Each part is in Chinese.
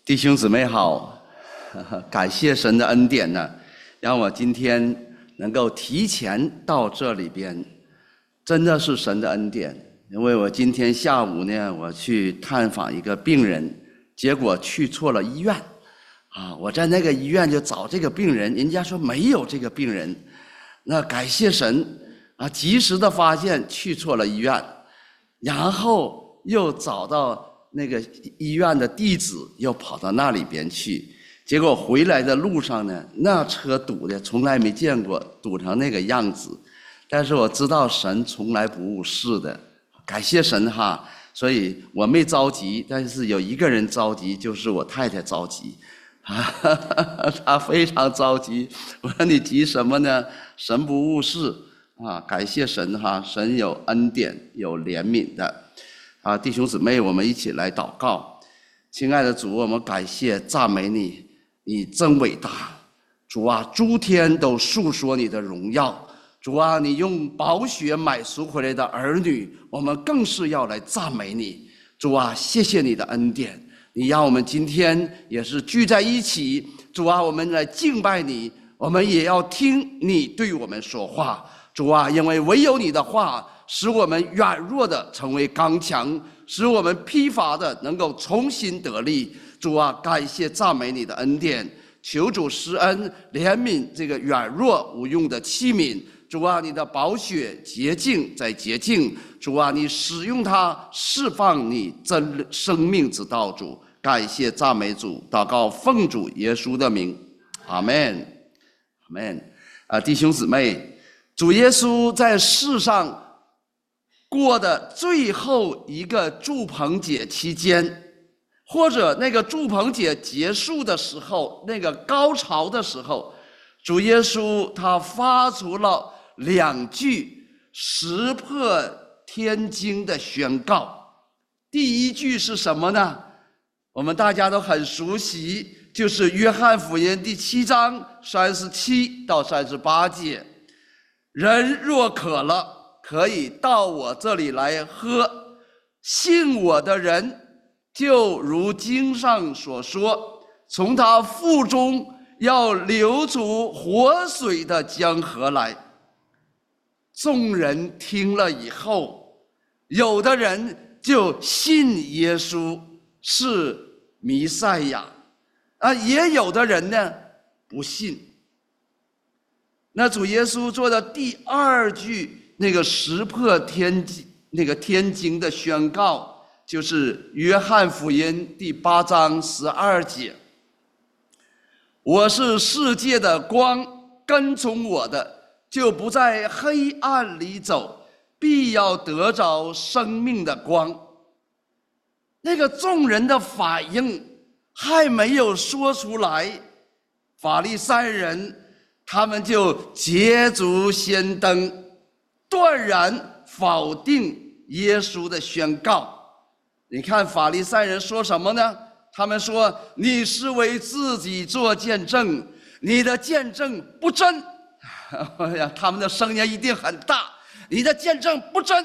弟兄姊妹好，感谢神的恩典呢，让我今天能够提前到这里边，真的是神的恩典。因为我今天下午呢，我去探访一个病人，结果去错了医院，我在那个医院就找这个病人，人家说没有这个病人，那感谢神及时的发现去错了医院，然后又找到那个医院的地址，又跑到那里边去，结果回来的路上呢，那车堵的从来没见过，堵成那个样子。但是我知道神从来不误事的，感谢神哈。所以我没着急，但是有一个人着急，就是我太太着急，她非常着急。我说你急什么呢？神不误事感谢神哈，神有恩典，有怜悯的。弟兄姊妹，我们一起来祷告。亲爱的主，我们感谢赞美你，你真伟大。主啊，诸天都述说你的荣耀。主啊，你用宝血买赎回来的儿女，我们更是要来赞美你。主啊，谢谢你的恩典，你让我们今天也是聚在一起。主啊，我们来敬拜你，我们也要听你对我们说话。主啊，因为唯有你的话使我们软弱的成为刚强，使我们疲乏的能够重新得力。主啊，感谢赞美你的恩典，求主施恩怜悯这个软弱无用的器皿。主啊，你的宝血洁净在洁净。主啊，你使用它释放你真生命之道。主，感谢赞美主，祷告奉主耶稣的名，阿们，阿们。弟兄姊妹，主耶稣在世上过的最后一个住棚节期间，或者那个住棚节结束的时候，那个高潮的时候，主耶稣他发出了2句石破天惊的宣告。第一句是什么呢？我们大家都很熟悉，就是约翰福音第7章37到38节，人若渴了，可以到我这里来喝，信我的人就如经上所说，从他腹中要流出活水的江河来。众人听了以后，有的人就信耶稣是弥赛亚，也有的人呢不信。那主耶稣做的第2句那个石破天惊的宣告，就是约翰福音第8章12节，我是世界的光，跟从我的就不在黑暗里走，必要得着生命的光。那个众人的反应还没有说出来，法利赛人他们就捷足先登，断然否定耶稣的宣告。你看法利赛人说什么呢？他们说，你是为自己做见证，你的见证不真。他们的声音一定很大，你的见证不真。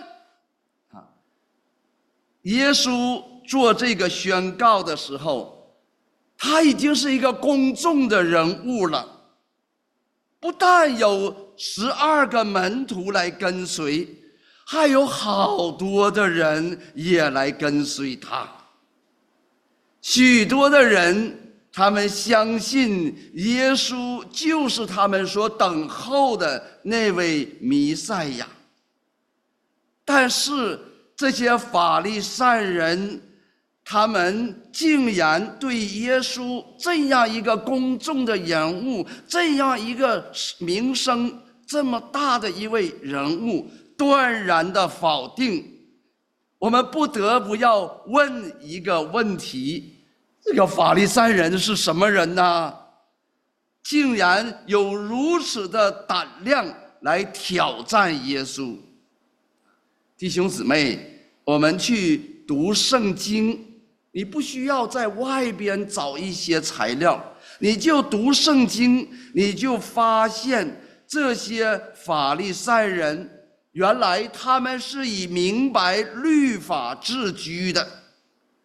耶稣做这个宣告的时候，他已经是一个公众的人物了，不但有12个门徒来跟随，还有好多的人也来跟随他。许多的人他们相信耶稣就是他们所等候的那位弥赛亚。但是这些法利赛人他们竟然对耶稣这样一个公众的人物，这样一个名声这么大的一位人物断然的否定。我们不得不要问一个问题，这个法利赛人是什么人呢？竟然有如此的胆量来挑战耶稣。弟兄姊妹，我们去读圣经，你不需要在外边找一些材料，你就读圣经，你就发现这些法利赛人原来他们是以明白律法自居的，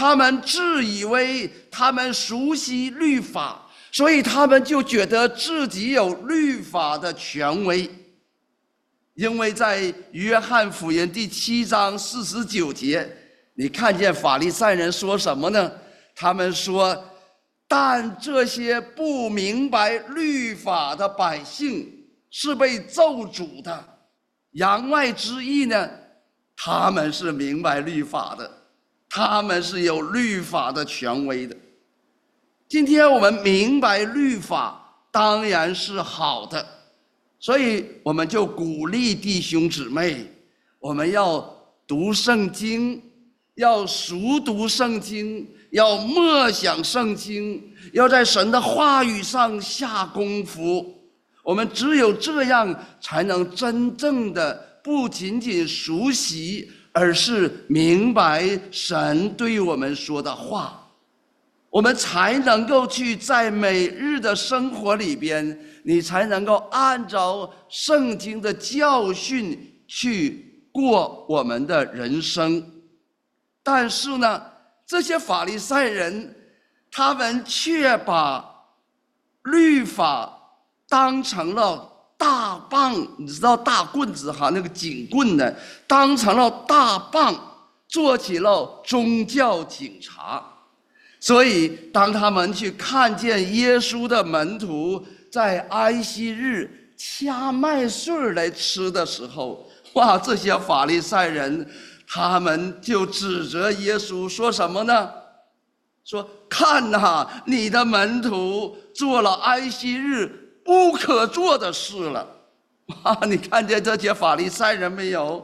他们自以为他们熟悉律法，所以他们就觉得自己有律法的权威。因为在约翰福音第7章49节，你看见法利赛人说什么呢？他们说，但这些不明白律法的百姓是被咒诅的。言外之意呢，他们是明白律法的，他们是有律法的权威的。今天我们明白律法当然是好的，所以我们就鼓励弟兄姊妹，我们要读圣经，要熟读圣经，要默想圣经，要在神的话语上下功夫。我们只有这样，才能真正的不仅仅熟悉，而是明白神对我们说的话。我们才能够去在每日的生活里边，你才能够按照圣经的教训去过我们的人生。但是呢，这些法利赛人，他们却把律法当成了大棒，你知道大棍子哈，那个警棍呢，当成了大棒，做起了宗教警察。所以当他们去看见耶稣的门徒在安息日掐麦穗来吃的时候，哇，这些法利赛人他们就指责耶稣说什么呢？说，看哪，你的门徒做了安息日不可做的事了。哇，你看见这些法利赛人没有？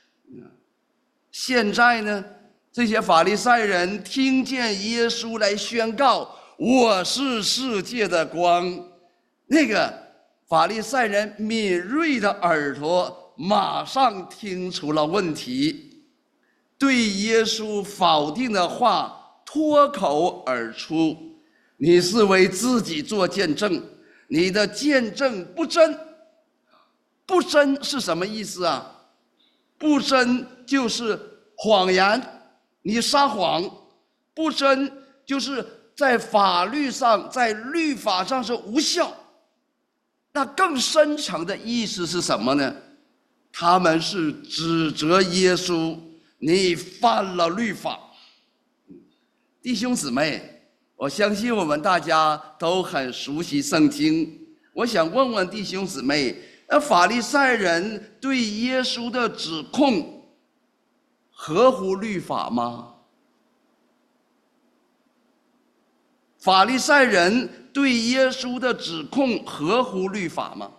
现在呢，这些法利赛人听见耶稣来宣告我是世界的光，那个法利赛人敏锐的耳朵马上听出了问题，对耶稣否定的话脱口而出，你是为自己做见证，你的见证不真。不真是什么意思啊？不真就是谎言，你撒谎。不真就是在法律上，在律法上是无效。那更深层的意思是什么呢？他们是指责耶稣，你犯了律法。弟兄姊妹，我相信我们大家都很熟悉圣经。我想问问弟兄姊妹，法利赛人对耶稣的指控合乎律法吗？法利赛人对耶稣的指控合乎律法吗？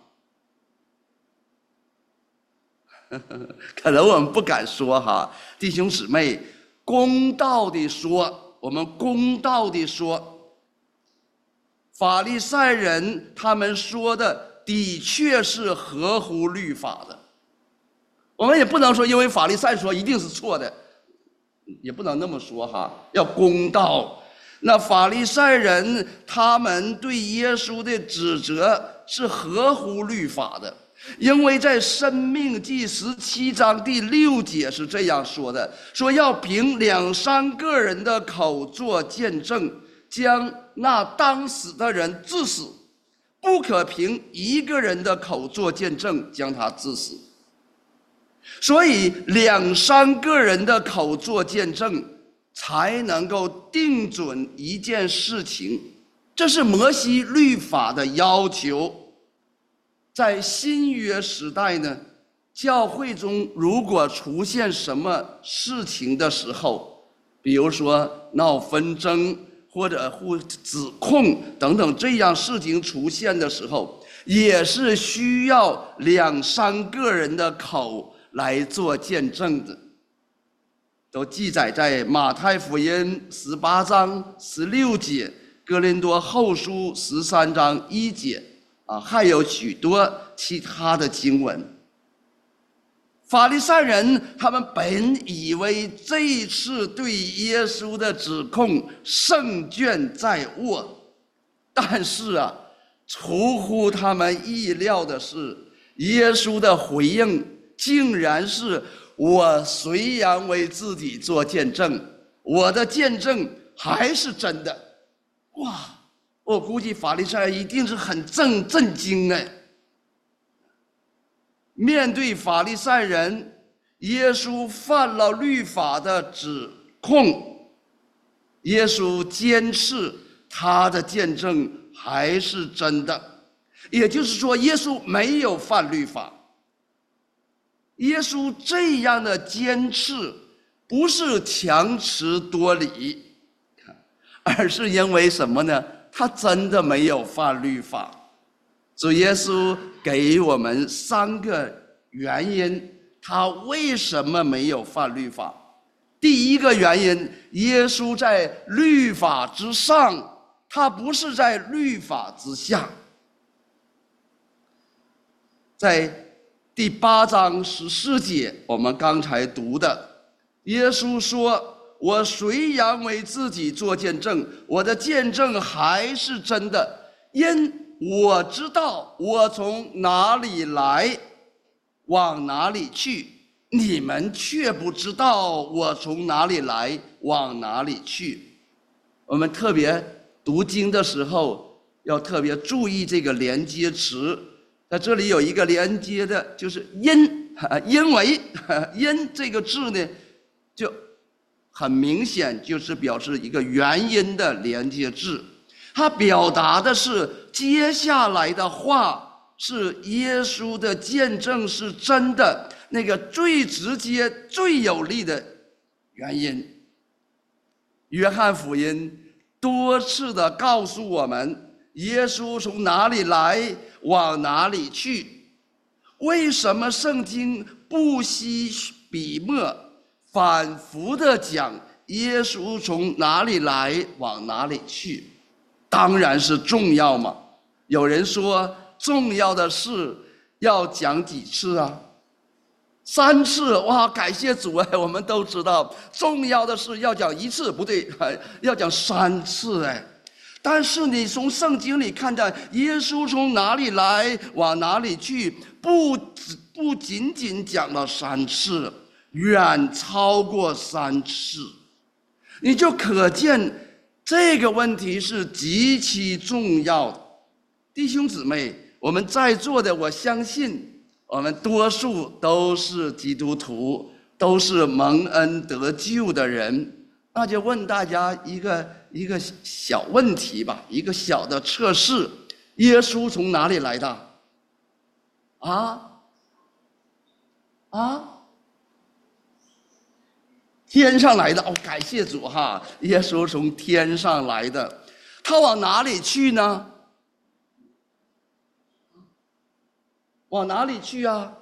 可能我们不敢说哈，弟兄姊妹，公道地说，我们公道地说，法利赛人他们说的的确是合乎律法的。我们也不能说因为法利赛说一定是错的，也不能那么说哈，要公道。那法利赛人他们对耶稣的指责是合乎律法的，因为在申命记17章第6节是这样说的，说要凭2、3个人的口做见证，将那当死的人治死，不可凭1个人的口做见证将他治死。所以2、3个人的口做见证才能够定准一件事情，这是摩西律法的要求。在新约时代呢，教会中如果出现什么事情的时候，比如说闹纷争或者互指控等等这样事情出现的时候，也是需要2、3个人的口来做见证的，都记载在马太福音18章16节、哥林多后书13章1节还有许多其他的经文。法利赛人他们本以为这一次对耶稣的指控胜券在握，但是出乎他们意料的是，耶稣的回应竟然是，我虽然为自己做见证， 我的见证还是真的。哇，我估计法利赛人一定是很震惊哎。面对法利赛人，耶稣犯了律法的指控，耶稣坚持他的见证还是真的，也就是说，耶稣没有犯律法。耶稣这样的坚持，不是强词夺理，而是因为什么呢？他真的没有犯律法。主耶稣给我们3个原因，他为什么没有犯律法？第一个原因，耶稣在律法之上，他不是在律法之下。在第8章14节，我们刚才读的，耶稣说：“我虽然为自己做见证，我的见证还是真的，因我知道我从哪里来，往哪里去，你们却不知道我从哪里来，往哪里去。”我们特别读经的时候，要特别注意这个连接词。在这里有一个连接的，就是因为因这个字呢，就很明显就是表示一个原因的连接字。它表达的是接下来的话是耶稣的见证是真的，那个最直接最有力的原因。约翰福音多次的告诉我们，耶稣从哪里来，往哪里去。为什么圣经不惜笔墨反复的讲耶稣从哪里来，往哪里去？当然是重要嘛。有人说重要的事要讲几次啊？3次。哇，感谢主哎！我们都知道重要的事要讲1次不对，要讲3次哎。但是你从圣经里看到耶稣从哪里来，往哪里去，不仅仅讲了3次，远超过3次。你就可见这个问题是极其重要的。弟兄姊妹，我们在座的，我相信我们多数都是基督徒，都是蒙恩得救的人。那就问大家一个小问题吧，一个小的测试：耶稣从哪里来的？天上来的哦，感谢主哈！耶稣从天上来的，他往哪里去呢？往哪里去啊？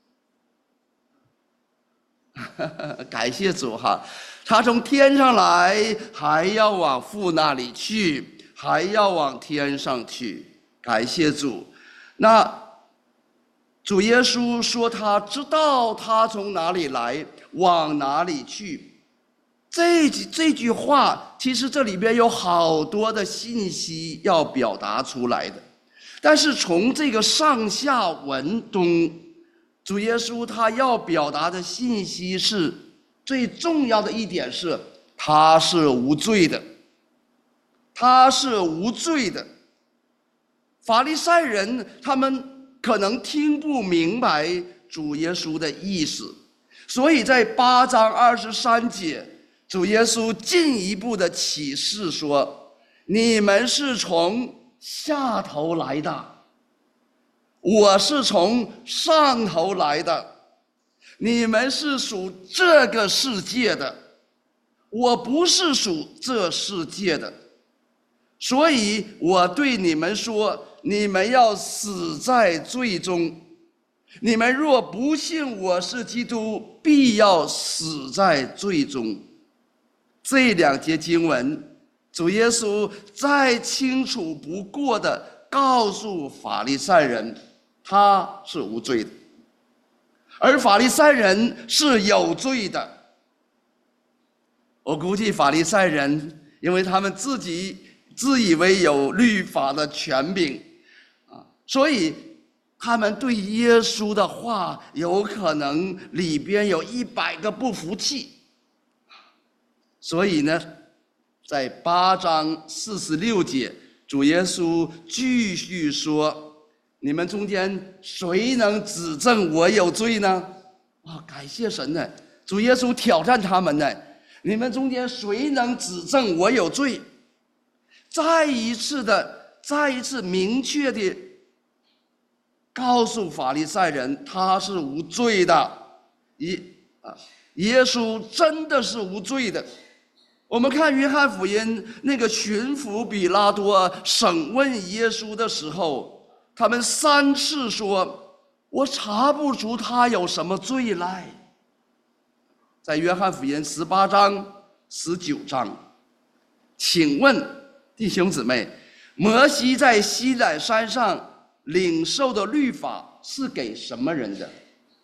感谢主哈！他从天上来，还要往父那里去，还要往天上去。感谢主。那主耶稣说他知道他从哪里来，往哪里去。这句话其实这里边有好多的信息要表达出来的，但是从这个上下文中，主耶稣他要表达的信息是最重要的一点是，他是无罪的，他是无罪的。法利赛人他们可能听不明白主耶稣的意思，所以在8章23节，主耶稣进一步的启示说：“你们是从下头来的，我是从上头来的。你们是属这个世界的，我不是属这世界的。所以我对你们说，你们要死在罪中。你们若不信我是基督，必要死在罪中。”这2节经文，主耶稣再清楚不过的告诉法利赛人，他是无罪的，而法利赛人是有罪的。我估计法利赛人，因为他们自己自以为有律法的权柄所以他们对耶稣的话有可能里边有100个不服气。 所以呢，在8章46节，主耶稣继续说：“你们中间谁能指证我有罪呢？”感谢神呢！主耶稣挑战他们呢：“你们中间谁能指证我有罪？”再一次明确地告诉法利赛人，他是无罪的。耶稣真的是无罪的。我们看约翰福音，那个巡抚比拉多审问耶稣的时候，他们3次说：“我查不出他有什么罪来。”在约翰福音18章、19章，请问弟兄姊妹，摩西在西乃山上领受的律法是给什么人的？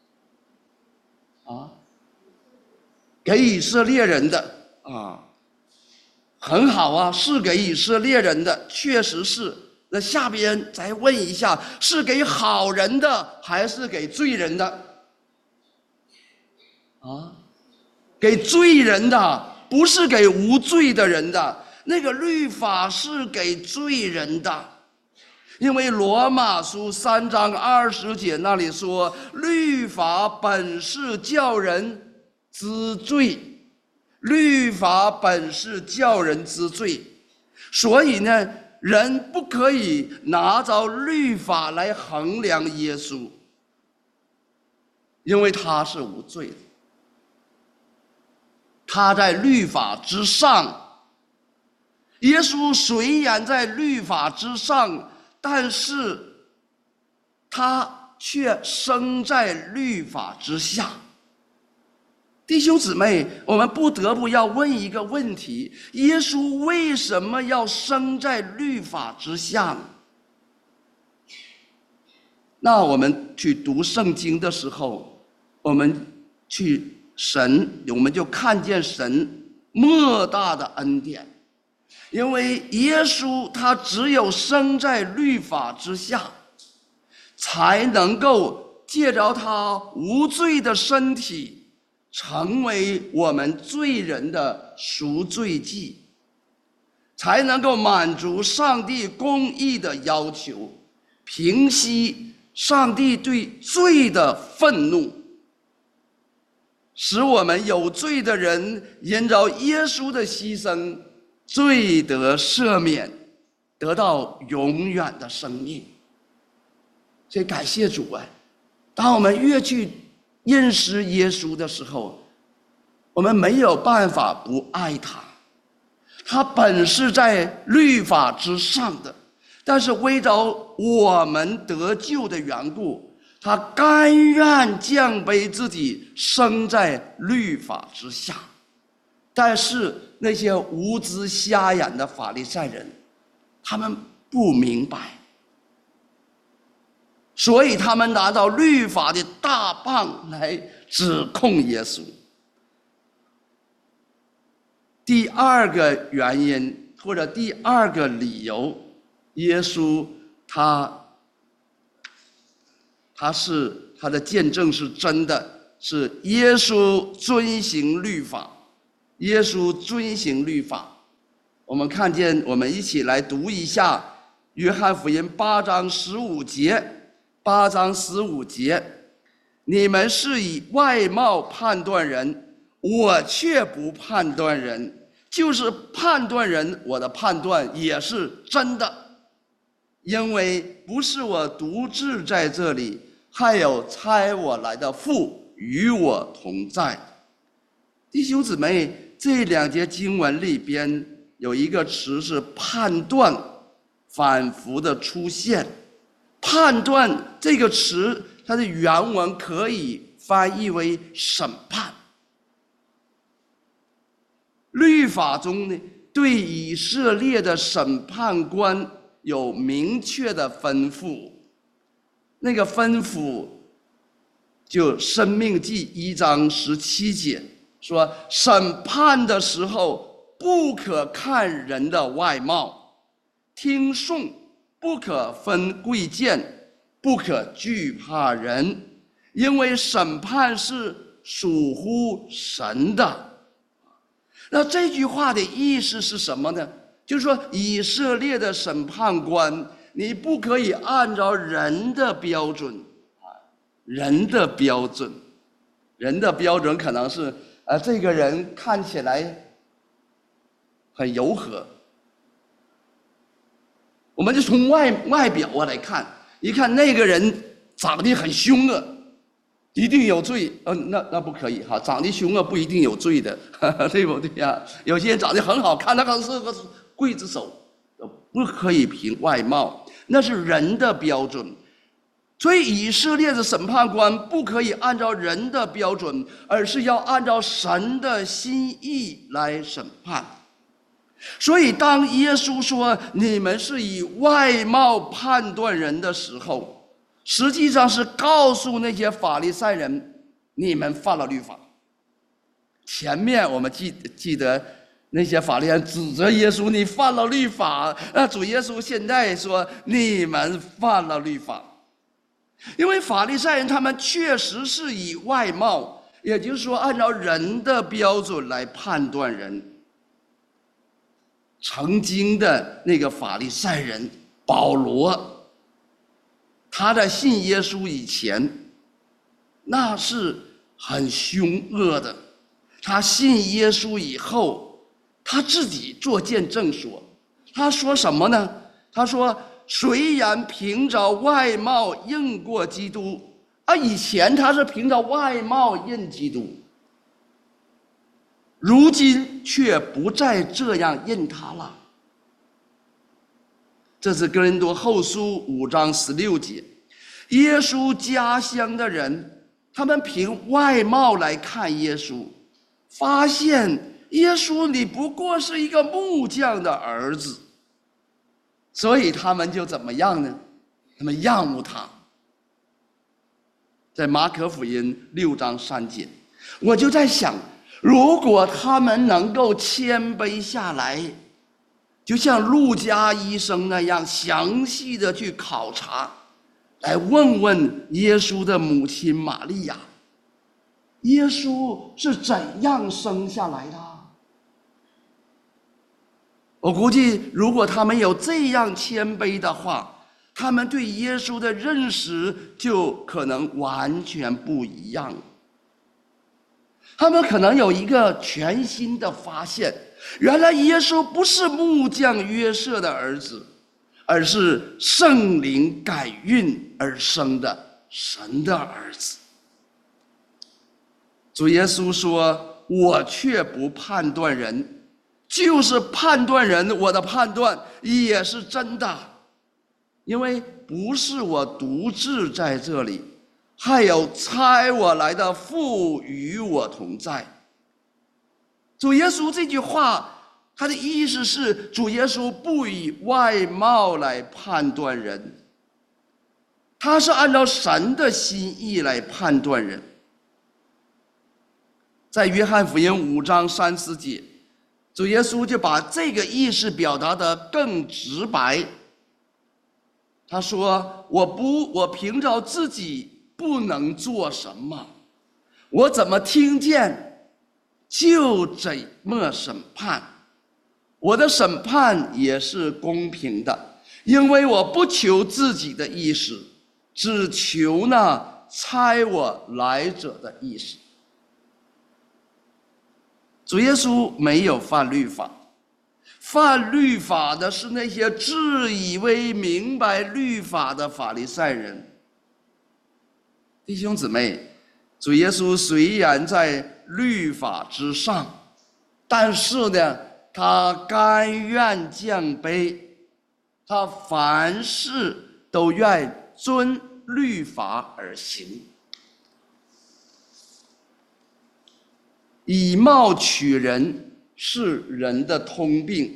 给以色列人的很好啊，是给以色列人的，确实是。那下边再问一下，是给好人的还是给罪人的？给罪人的，不是给无罪的人的。那个律法是给罪人的，因为罗马书3章20节那里说，律法本是叫人知罪，律法本是叫人知罪。所以呢，人不可以拿着律法来衡量耶稣，因为他是无罪的，他在律法之上。耶稣虽然在律法之上，但是他却生在律法之下。弟兄姊妹，我们不得不要问一个问题：耶稣为什么要生在律法之下呢？那我们去读圣经的时候，我们就看见神莫大的恩典。因为耶稣他只有生在律法之下，才能够借着他无罪的身体，成为我们罪人的赎罪祭，才能够满足上帝公义的要求，平息上帝对罪的愤怒，使我们有罪的人因着耶稣的牺牲，罪得赦免，得到永远的生命。所以感谢主啊！当我们越去认识耶稣的时候，我们没有办法不爱他。他本是在律法之上的，但是为着我们得救的缘故，他甘愿降卑自己，生在律法之下。但是那些无知瞎眼的法利赛人，他们不明白，所以他们拿到律法的大棒来指控耶稣。第二个原因或者第二个理由，耶稣他的见证是真的，是耶稣遵行律法。耶稣遵行律法，我们看见，我们一起来读一下约翰福音8章15节。8章15节，你们是以外貌判断人，我却不判断人，就是判断人，我的判断也是真的，因为不是我独自在这里，还有差我来的父与我同在。弟兄姊妹，这2节经文里边有一个词是判断，反复的出现。判断这个词，它的原文可以翻译为审判。律法中呢，对以色列的审判官有明确的吩咐。那个吩咐就申命记1章17节说，审判的时候不可看人的外貌，听讼不可分贵贱，不可惧怕人，因为审判是属乎神的。 那这句话的意思是什么呢？就是说，以色列的审判官，你不可以按照人的标准人的标准，人的标准可能是这个人看起来很柔和，我们就从外表来看，一看那个人长得很凶恶，一定有罪。那不可以哈，长得凶恶不一定有罪的，对不对呀？有些人长得很好看，他可能是个刽子手，不可以凭外貌，那是人的标准。所以以色列的审判官不可以按照人的标准，而是要按照神的心意来审判。所以当耶稣说你们是以外貌判断人的时候，实际上是告诉那些法利赛人，你们犯了律法。前面我们记得那些法利赛人指责耶稣，你犯了律法。那主耶稣现在说你们犯了律法。因为法利赛人他们确实是以外貌，也就是说按照人的标准来判断人。曾经的那个法利赛人保罗，他在信耶稣以前，那是很凶恶的。他信耶稣以后，他自己做见证说，他说什么呢？他说虽然凭着外貌认过基督，以前他是凭着外貌认基督，如今却不再这样认他了。这是哥林多后书5章16节。耶稣家乡的人，他们凭外貌来看耶稣，发现耶稣你不过是一个木匠的儿子，所以他们就怎么样呢？他们仰慕他。在马可福音6章3节，我就在想，如果他们能够谦卑下来，就像路加医生那样详细的去考察，来问问耶稣的母亲玛利亚，耶稣是怎样生下来的？我估计如果他们有这样谦卑的话，他们对耶稣的认识就可能完全不一样。他们可能有一个全新的发现，原来耶稣不是木匠约瑟的儿子，而是圣灵感孕而生的神的儿子。主耶稣说，我却不判断人，就是判断人，我的判断也是真的，因为不是我独自在这里，还有差我来的父与我同在。主耶稣这句话，他的意思是，主耶稣不以外貌来判断人，他是按照神的心意来判断人。在约翰福音5章3、4节，主耶稣就把这个意思表达得更直白。他说，我凭着自己不能做什么，我怎么听见就怎么审判，我的审判也是公平的，因为我不求自己的意思，只求那差我来者的意思。主耶稣没有犯律法，犯律法的是那些自以为明白律法的法利赛人。弟兄姊妹，主耶稣虽然在律法之上，但是呢，他甘愿降卑，他凡事都愿遵律法而行。以貌取人是人的通病，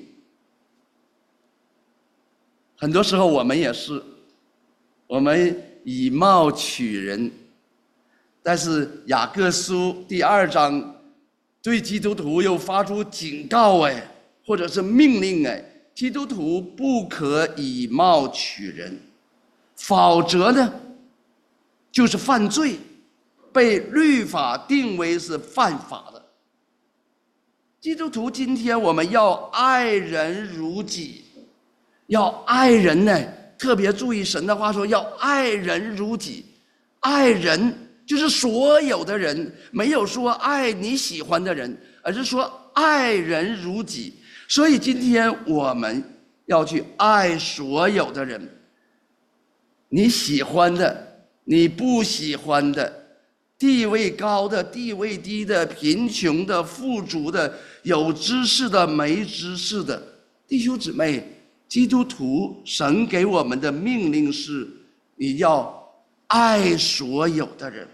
很多时候我们也是，我们以貌取人。但是雅各书第2章对基督徒又发出警告或者是命令基督徒不可以貌取人，否则呢就是犯罪，被律法定为是犯法的。 基督徒今天我们要爱人如己，要爱人呢，特别注意神的话说，要爱人如己。爱人就是所有的人，没有说爱你喜欢的人，而是说爱人如己。所以今天我们要去爱所有的人，你喜欢的，你不喜欢的，地位高的，地位低的，贫穷的，富足的，有知识的，没知识的，弟兄姊妹，基督徒神给我们的命令是，你要爱所有的人。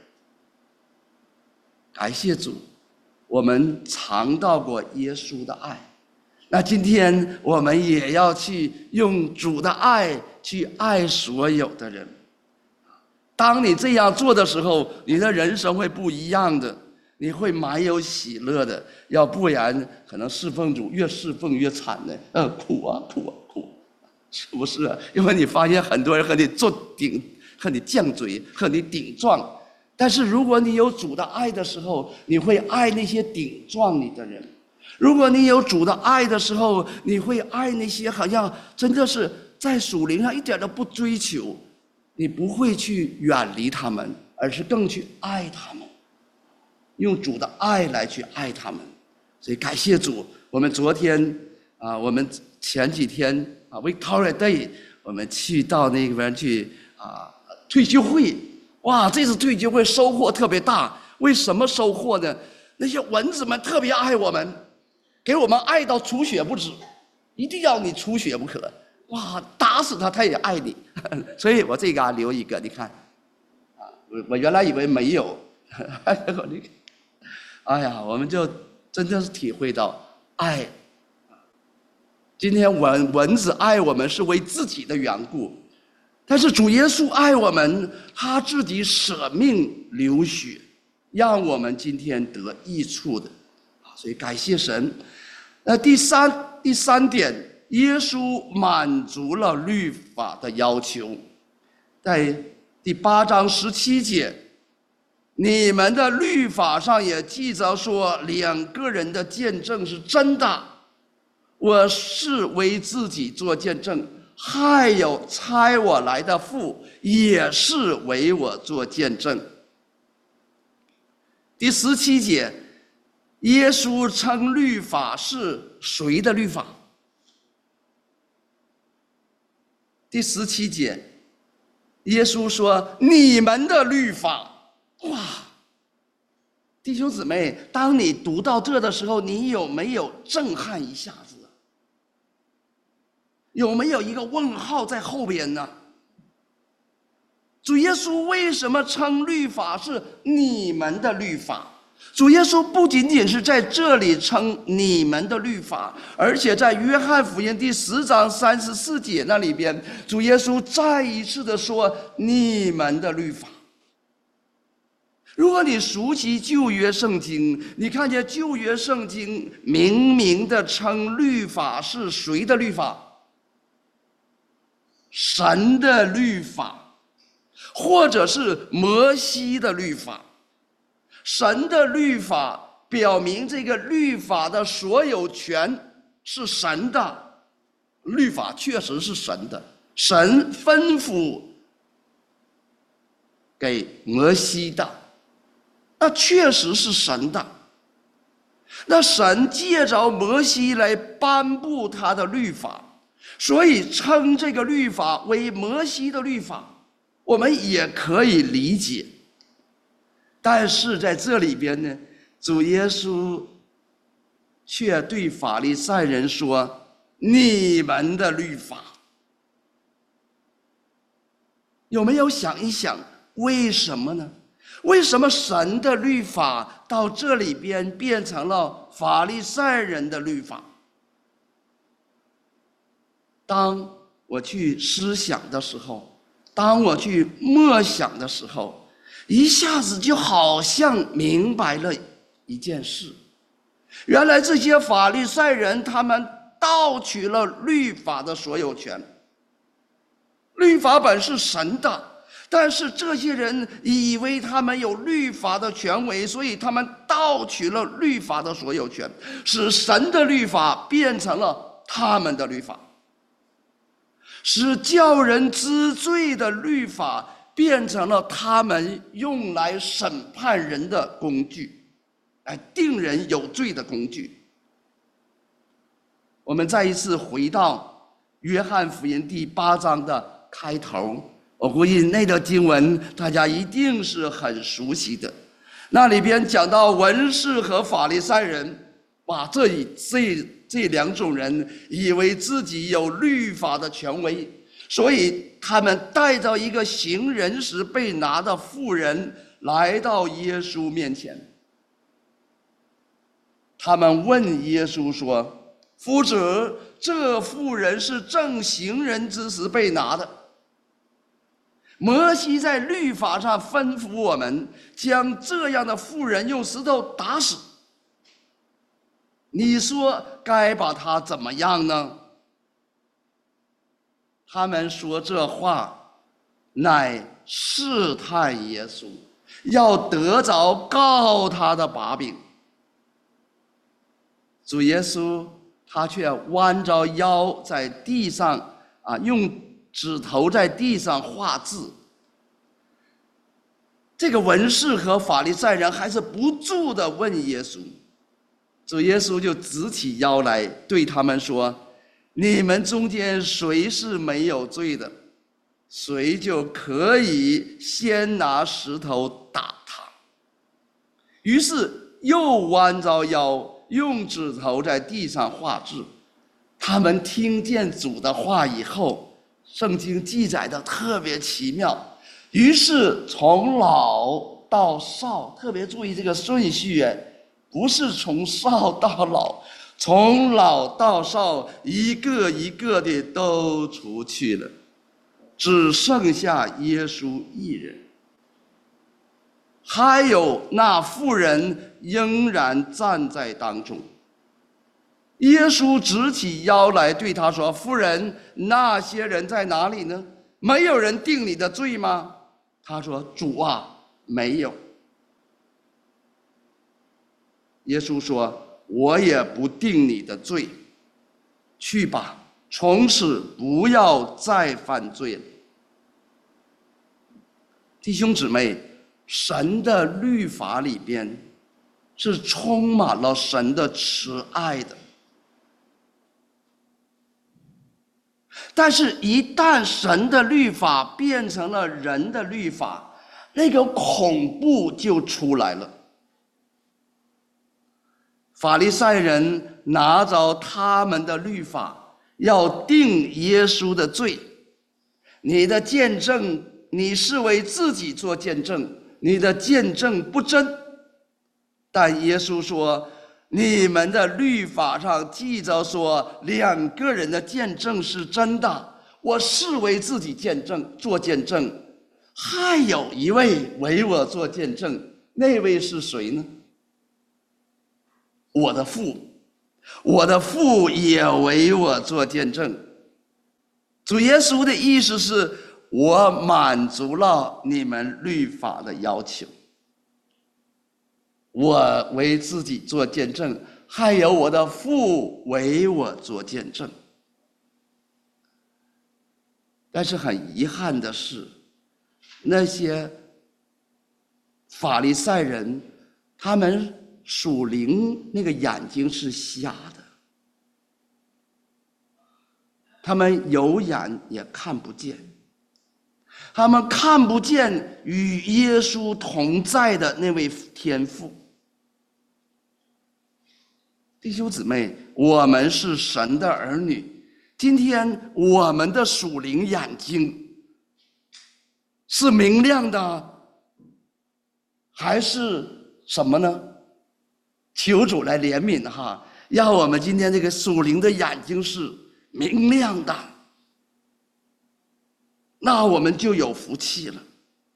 感谢主，我们尝到过耶稣的爱。那今天我们也要去用主的爱去爱所有的人。当你这样做的时候，你的人生会不一样的，你会蛮有喜乐的。要不然，可能侍奉主越侍奉越惨呢。苦啊，苦啊，苦，是不是啊？因为你发现很多人和你做顶，和你犟嘴，和你顶撞。但是如果你有主的爱的时候，你会爱那些顶撞你的人。如果你有主的爱的时候，你会爱那些好像真的是在属灵上一点都不追求，你不会去远离他们，而是更去爱他们，用主的爱来去爱他们。所以感谢主，我们昨天我们前几天Victoria Day， 我们去到那边去退休会，哇，这次退休会收获特别大。为什么收获呢？那些蚊子们特别爱我们，给我们爱到出血不止，一定要你出血不可。哇，打死他，他也爱你。所以我这个留一个，你看，我原来以为没有，哎呀，我们就真的是体会到爱。今天蚊子爱我们是为自己的缘故，但是主耶稣爱我们，他自己舍命流血，让我们今天得益处的。所以感谢神。那第三点，耶稣满足了律法的要求，在第8章17节，你们的律法上也记着说，2个人的见证是真的，我是为自己做见证，还有差我来的父也是为我做见证。第17节，耶稣称律法是谁的律法？第17节，耶稣说你们的律法。哇，弟兄姊妹，当你读到这的时候，你有没有震撼一下子？有没有一个问号在后边呢？主耶稣为什么称律法是你们的律法？主耶稣不仅仅是在这里称你们的律法，而且在约翰福音第10章34节那里边，主耶稣再一次的说你们的律法。如果你熟悉旧约圣经，你看见旧约圣经明明的称律法是谁的律法？神的律法，或者是摩西的律法。神的律法表明这个律法的所有权是神的，律法确实是神的，神吩咐给摩西的，那确实是神的。那神借着摩西来颁布他的律法，所以称这个律法为摩西的律法，我们也可以理解。但是在这里边呢，主耶稣却对法利赛人说你们的律法。有没有想一想为什么呢？为什么神的律法到这里边变成了法利赛人的律法？当我去思想的时候，当我去默想的时候，一下子就好像明白了一件事，原来这些法利赛人他们盗取了律法的所有权。律法本是神的， 但是这些人以为他们有律法的权威，所以他们盗取了律法的所有权，使神的律法变成了他们的律法，使叫人知罪的律法变成了他们用来审判人的工具，来定人有罪的工具。我们再一次回到约翰福音第8章的开头，我估计那个经文大家一定是很熟悉的。那里边讲到文士和法利赛人，把这两种人以为自己有律法的权威，所以他们带着一个行人时被拿的妇人来到耶稣面前。他们问耶稣说：“夫子，这妇人是正行人之时被拿的。摩西在律法上吩咐我们，将这样的妇人用石头打死。你说该把她怎么样呢？”他们说这话，乃试探耶稣，要得着告他的把柄。主耶稣他却弯着腰在地上用指头在地上画字。这个文士和法利赛人还是不住地问耶稣，主耶稣就直起腰来对他们说：“你们中间谁是没有罪的，谁就可以先拿石头打他。”于是又弯着腰用指头在地上画字。他们听见主的话以后，圣经记载的特别奇妙，于是从老到少，特别注意这个顺序，不是从少到老，从老到少一个一个的都出去了，只剩下耶稣一人。还有那妇人仍然站在当中。耶稣直起腰来对他说：“妇人，那些人在哪里呢？没有人定你的罪吗？”他说：“主啊，没有。”耶稣说：“我也不定你的罪，去吧，从此不要再犯罪了。”弟兄姊妹，神的律法里边是充满了神的慈爱的，但是一旦神的律法变成了人的律法，那个恐怖就出来了。法利赛人拿着他们的律法要定耶稣的罪，你的见证你是为自己做见证，你的见证不真。但耶稣说，你们的律法上记着说2个人的见证是真的，我是为自己见证做见证，还有一位为我做见证，那位是谁呢？我的父，我的父也为我做见证。主耶稣的意思是，我满足了你们律法的要求，我为自己做见证，还有我的父为我做见证。但是很遗憾的是，那些法利赛人，他们属灵那个眼睛是瞎的，他们有眼也看不见，他们看不见与耶稣同在的那位天父。弟兄姊妹，我们是神的儿女，今天我们的属灵眼睛是明亮的，还是什么呢？求主来怜悯哈，让我们今天这个属灵的眼睛是明亮的，那我们就有福气了。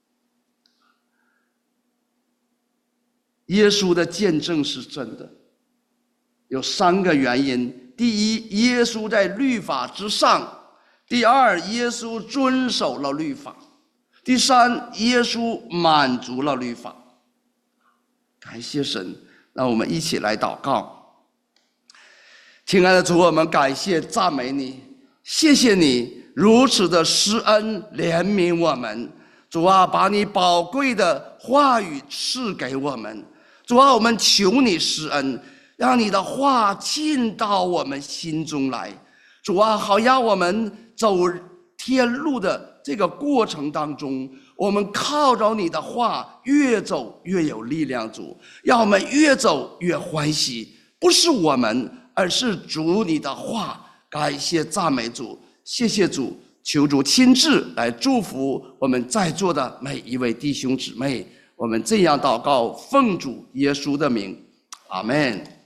耶稣的见证是真的，有3个原因：第一，耶稣在律法之上；第二，耶稣遵守了律法； 第三，耶稣满足了律法。感谢神，让我们一起来祷告。亲爱的主，我们感谢赞美你，谢谢你如此的施恩怜悯我们。主啊，把你宝贵的话语赐给我们。主啊，我们求你施恩，让你的话进到我们心中来。主啊，好让我们走天路的这个过程当中，我们靠着你的话越走越有力量。主，让我们越走越欢喜，不是我们，而是主你的话。感谢赞美主，谢谢主，求主亲自来祝福我们在座的每一位弟兄姊妹。我们这样祷告，奉主耶稣的名，阿们。